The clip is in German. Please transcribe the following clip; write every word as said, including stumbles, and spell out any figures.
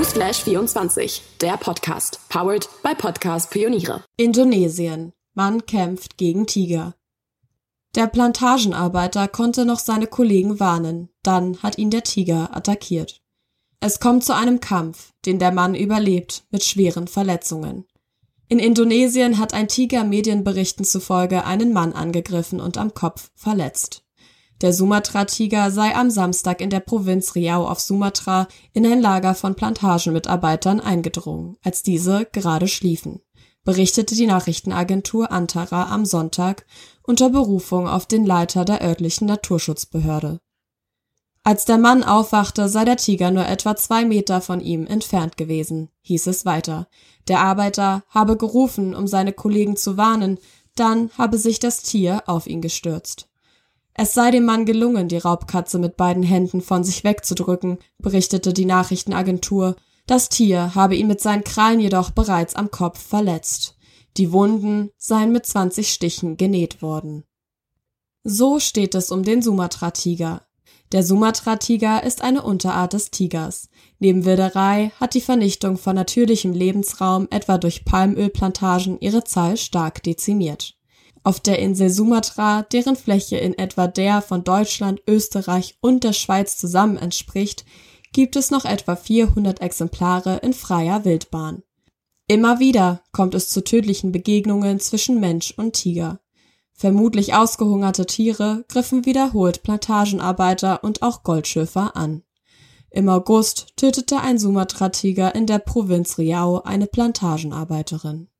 slash vierundzwanzig, der Podcast, powered by Podcast Pioniere. Indonesien. Mann kämpft gegen Tiger. Der Plantagenarbeiter konnte noch seine Kollegen warnen, dann hat ihn der Tiger attackiert. Es kommt zu einem Kampf, den der Mann überlebt, mit schweren Verletzungen. In Indonesien hat ein Tiger Medienberichten zufolge einen Mann angegriffen und am Kopf verletzt. Der Sumatra-Tiger sei am Samstag in der Provinz Riau auf Sumatra in ein Lager von Plantagenmitarbeitern eingedrungen, als diese gerade schliefen, berichtete die Nachrichtenagentur Antara am Sonntag unter Berufung auf den Leiter der örtlichen Naturschutzbehörde. Als der Mann aufwachte, sei der Tiger nur etwa zwei Meter von ihm entfernt gewesen, hieß es weiter. Der Arbeiter habe gerufen, um seine Kollegen zu warnen, dann habe sich das Tier auf ihn gestürzt. Es sei dem Mann gelungen, die Raubkatze mit beiden Händen von sich wegzudrücken, berichtete die Nachrichtenagentur. Das Tier habe ihn mit seinen Krallen jedoch bereits am Kopf verletzt. Die Wunden seien mit zwanzig Stichen genäht worden. So steht es um den Sumatra-Tiger. Der Sumatra-Tiger ist eine Unterart des Tigers. Neben Wilderei hat die Vernichtung von natürlichem Lebensraum, etwa durch Palmölplantagen, ihre Zahl stark dezimiert. Auf der Insel Sumatra, deren Fläche in etwa der von Deutschland, Österreich und der Schweiz zusammen entspricht, gibt es noch etwa vierhundert Exemplare in freier Wildbahn. Immer wieder kommt es zu tödlichen Begegnungen zwischen Mensch und Tiger. Vermutlich ausgehungerte Tiere griffen wiederholt Plantagenarbeiter und auch Goldschürfer an. Im August tötete ein Sumatra-Tiger in der Provinz Riau eine Plantagenarbeiterin.